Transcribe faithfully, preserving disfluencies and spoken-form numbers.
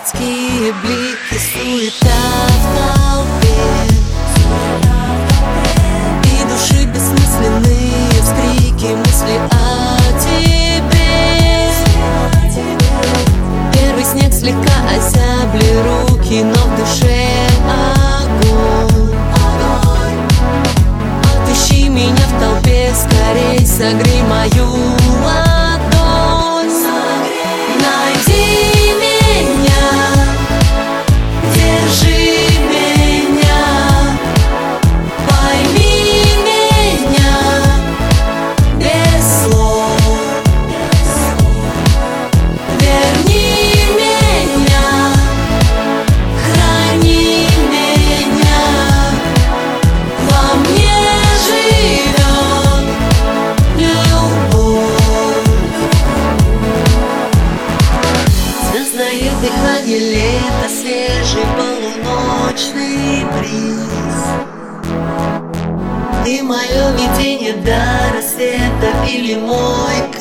Детские блики, суета в толпе, и души бессмысленные вскрики, мысли о тебе. Первый снег слегка озябли руки, но в душе огонь. Отыщи меня в толпе, скорей согрей мою ладонь. Найди меня, держи меня, пойми меня без слов. Верни меня, храни меня, во мне живет любовь. Звездное дыхание лета, свежий полуночный бриз. Ты мое видение до рассвета или мой